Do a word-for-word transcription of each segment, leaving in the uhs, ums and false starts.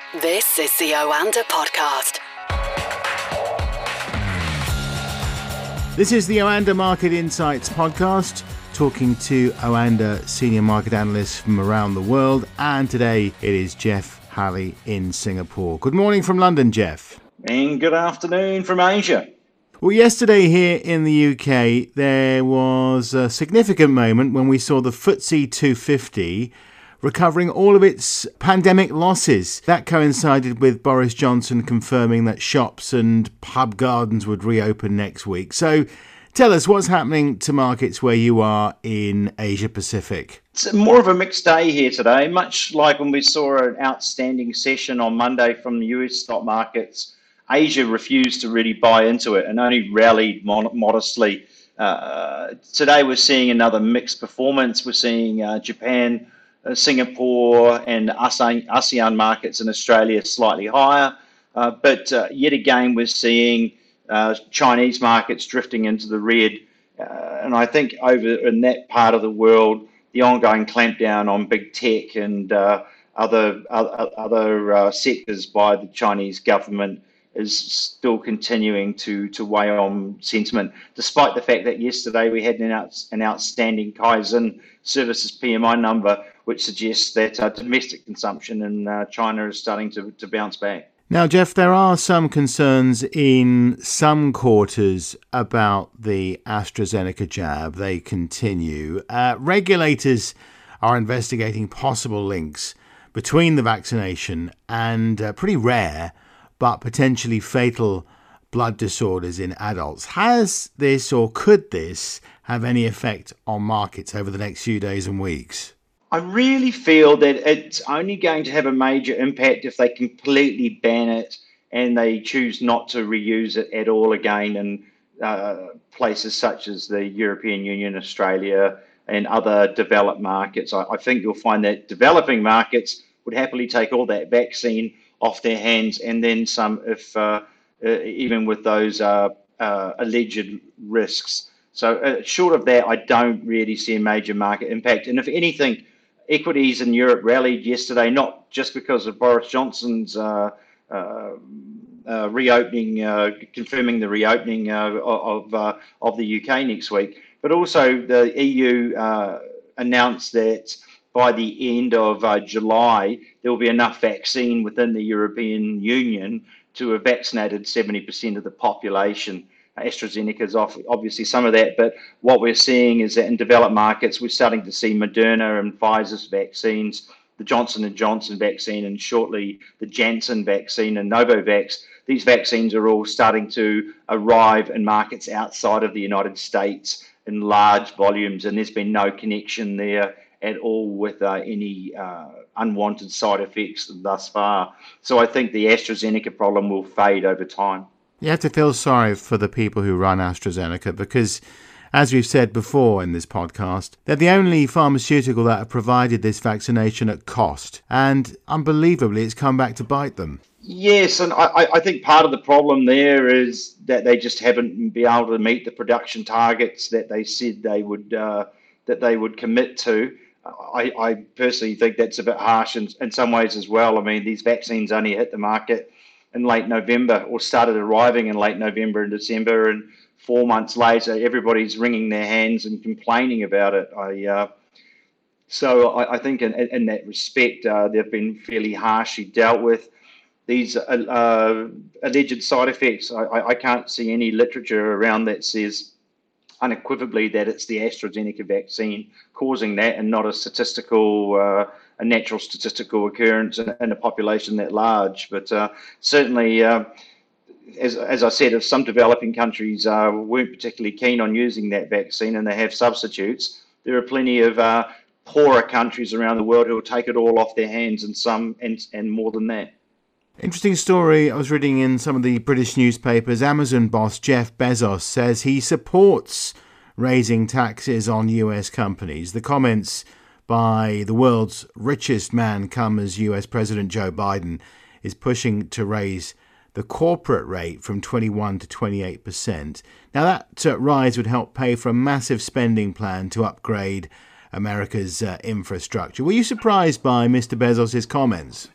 This is the Oanda Podcast. This is the Oanda Market Insights Podcast, talking to Oanda senior market analysts from around the world. And today it is Jeff Halley in Singapore. Good morning from London, Jeff. And good afternoon from Asia. Well, yesterday here in the U K, there was a significant moment when we saw the F T S E two fifty recovering all of its pandemic losses. That coincided with Boris Johnson confirming that shops and pub gardens would reopen next week. So tell us, what's happening to markets where you are in Asia Pacific? It's more of a mixed day here today, much like when we saw an outstanding session on Monday from the U S stock markets. Asia refused to really buy into it and only rallied mon- modestly. Uh, today we're seeing another mixed performance. We're seeing uh, Japan, Uh, Singapore and ASEAN, ASEAN markets in Australia slightly higher. Uh, but uh, yet again, we're seeing uh, Chinese markets drifting into the red. Uh, and I think over in that part of the world, the ongoing clampdown on big tech and uh, other, other, other uh, sectors by the Chinese government is still continuing to, to weigh on sentiment, despite the fact that yesterday we had an, out, an outstanding Kaizen Services P M I number, which suggests that uh, domestic consumption in uh, China is starting to, to bounce back. Now, Jeff, there are some concerns in some quarters about the AstraZeneca jab. They continue. Uh, regulators are investigating possible links between the vaccination and uh, pretty rare but potentially fatal blood disorders in adults. Has this or could this have any effect on markets over the next few days and weeks? I really feel that it's only going to have a major impact if they completely ban it and they choose not to reuse it at all again in uh, places such as the European Union, Australia, and other developed markets. I, I think you'll find that developing markets would happily take all that vaccine off their hands and then some, if uh, uh, even with those uh, uh, alleged risks. So uh, short of that, I don't really see a major market impact. And if anything, equities in Europe rallied yesterday, not just because of Boris Johnson's uh, uh, uh, reopening, uh, confirming the reopening uh, of uh, of the U K next week, but also the E U uh, announced that by the end of uh, July, there will be enough vaccine within the European Union to have vaccinated seventy percent of the population. AstraZeneca is obviously some of that, but what we're seeing is that in developed markets, we're starting to see Moderna and Pfizer's vaccines, the Johnson and Johnson vaccine, and shortly the Janssen vaccine and Novavax. These vaccines are all starting to arrive in markets outside of the United States in large volumes, and there's been no connection there at all with uh, any uh, unwanted side effects thus far. So I think the AstraZeneca problem will fade over time. You have to feel sorry for the people who run AstraZeneca because, as we've said before in this podcast, they're the only pharmaceutical that have provided this vaccination at cost. And unbelievably, it's come back to bite them. Yes, and I, I think part of the problem there is that they just haven't been able to meet the production targets that they said they would uh, that they would commit to. I, I personally think that's a bit harsh in, in some ways as well. I mean, these vaccines only hit the market in late November, or started arriving in late November and December, and four months later, everybody's wringing their hands and complaining about it. I, uh, so I, I think in, in that respect, uh, they've been fairly harshly dealt with. These uh, uh, alleged side effects, I, I can't see any literature around that says unequivocally that it's the AstraZeneca vaccine causing that and not a statistical uh, a natural statistical occurrence in, in a population that large. But uh, certainly, uh, as, as I said, if some developing countries uh, weren't particularly keen on using that vaccine and they have substitutes, there are plenty of uh, poorer countries around the world who will take it all off their hands, and some and, and more than that. Interesting story I was reading in some of the British newspapers. Amazon boss Jeff Bezos says he supports raising taxes on U S companies. The comments by the world's richest man come as U S President Joe Biden is pushing to raise the corporate rate from twenty-one to twenty-eight percent. Now that uh, rise would help pay for a massive spending plan to upgrade America's uh, infrastructure. Were you surprised by Mister Bezos' comments?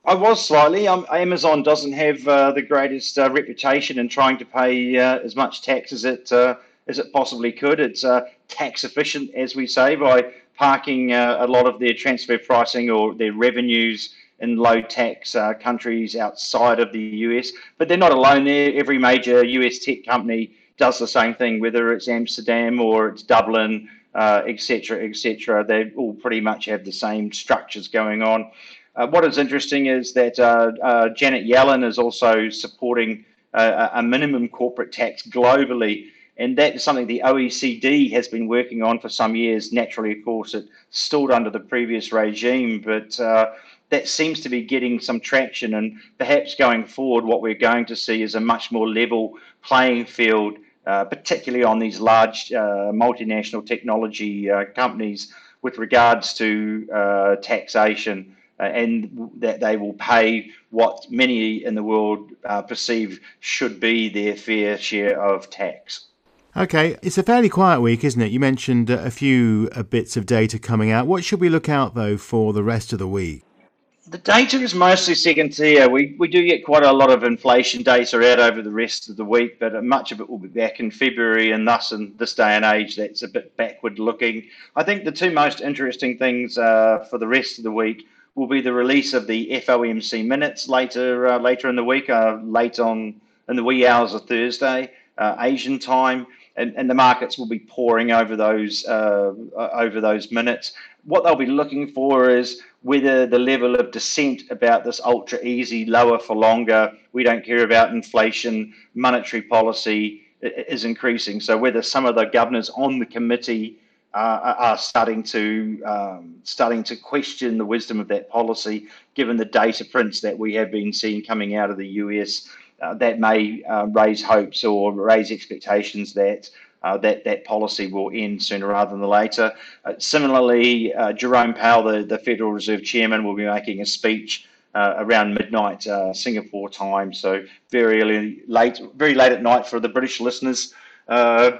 I was slightly. Um, Amazon doesn't have uh, the greatest uh, reputation in trying to pay uh, as much tax as it uh, as it possibly could. It's uh, tax efficient, as we say, by parking uh, a lot of their transfer pricing or their revenues in low tax uh, countries outside of the U S. But they're not alone there. Every major U S tech company does the same thing, whether it's Amsterdam or it's Dublin, uh, et cetera, et cetera. They all pretty much have the same structures going on. Uh, what is interesting is that uh, uh, Janet Yellen is also supporting uh, a minimum corporate tax globally, and that is something the O E C D has been working on for some years. Naturally, of course, it stalled under the previous regime, but uh, that seems to be getting some traction, and perhaps going forward, what we're going to see is a much more level playing field, uh, particularly on these large uh, multinational technology uh, companies with regards to uh, taxation. Uh, and that they will pay what many in the world uh, perceive should be their fair share of tax. Okay, it's a fairly quiet week, isn't it? You mentioned a few uh, bits of data coming out. What should we look out, though, for the rest of the week? The data is mostly second tier. We we do get quite a lot of inflation data out over the rest of the week, but much of it will be back in February, and thus in this day and age, that's a bit backward looking. I think the two most interesting things uh, for the rest of the week will be the release of the F O M C minutes later uh, later in the week, uh, late on in the wee hours of Thursday, uh, Asian time, and, and the markets will be pouring over those uh, over those minutes. What they'll be looking for is whether the level of dissent about this ultra easy, lower for longer, we don't care about inflation, monetary policy is increasing. So whether some of the governors on the committee Uh, are starting to um, starting to question the wisdom of that policy, given the data prints that we have been seeing coming out of the U S. Uh, that may uh, raise hopes or raise expectations that uh, that that policy will end sooner rather than later. Uh, similarly, uh, Jerome Powell, the, the Federal Reserve Chairman, will be making a speech uh, around midnight uh, Singapore time, so very early, late, very late at night for the British listeners. Uh,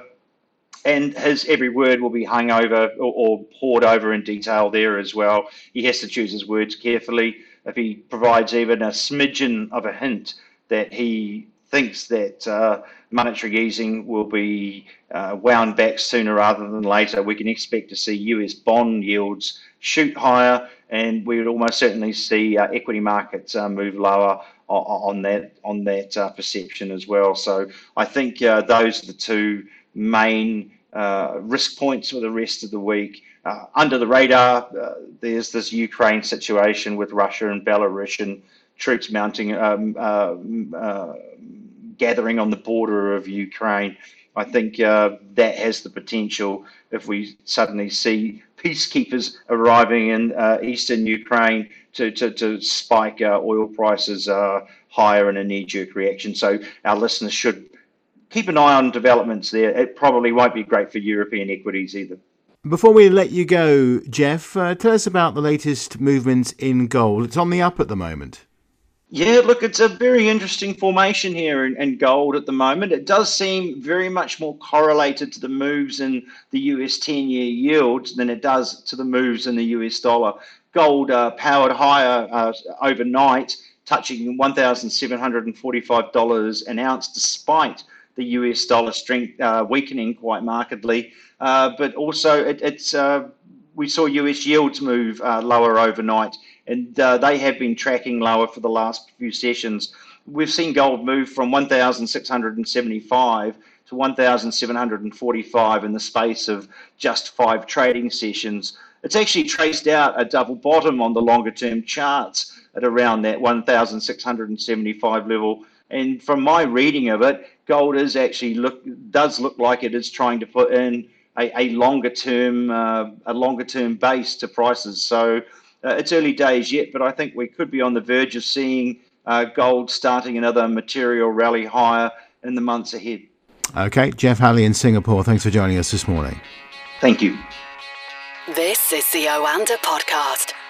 And his every word will be hung over or, or poured over in detail there as well. He has to choose his words carefully. If he provides even a smidgen of a hint that he thinks that uh, monetary easing will be uh, wound back sooner rather than later, we can expect to see U S bond yields shoot higher, and we would almost certainly see uh, equity markets uh, move lower on, on that on that uh, perception as well. So I think uh, those are the two main uh, risk points for the rest of the week. Uh, under the radar, uh, there's this Ukraine situation with Russia and Belarusian troops mounting, um, uh, uh, gathering on the border of Ukraine. I think uh, that has the potential, if we suddenly see peacekeepers arriving in uh, eastern Ukraine, to, to, to spike uh, oil prices uh, higher in a knee-jerk reaction. So our listeners should keep an eye on developments there. It probably won't be great for European equities either. Before we let you go, Jeff, uh, tell us about the latest movements in gold. It's on the up at the moment. Yeah, look, it's a very interesting formation here in, in gold at the moment. It does seem very much more correlated to the moves in the U S ten-year yields than it does to the moves in the U S dollar. Gold uh, powered higher uh, overnight, touching one thousand seven hundred forty-five dollars an ounce, despite the U S dollar strength uh, weakening quite markedly. Uh, but also, it, it's uh, we saw U S yields move uh, lower overnight, and uh, they have been tracking lower for the last few sessions. We've seen gold move from one thousand six hundred seventy-five to one thousand seven hundred forty-five in the space of just five trading sessions. It's actually traced out a double bottom on the longer term charts at around that one thousand six hundred seventy-five level. And from my reading of it, gold is actually look does look like it is trying to put in a, a longer term uh, a longer term base to prices. So uh, it's early days yet, but I think we could be on the verge of seeing uh, gold starting another material rally higher in the months ahead. Okay, Jeff Halley in Singapore. Thanks for joining us this morning. Thank you. This is the Oanda Podcast.